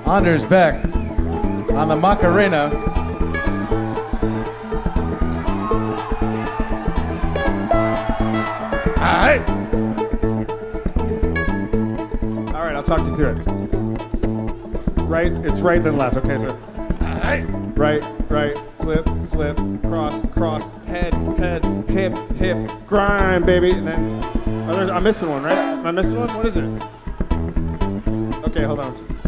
Anders Beck on the Macarena. All right, I'll talk you through it. Right, it's right then left. Okay, so right, flip, cross, head, hip, grind, baby, and then I'm missing one, right? Am I missing one? What is it? Okay, hold on.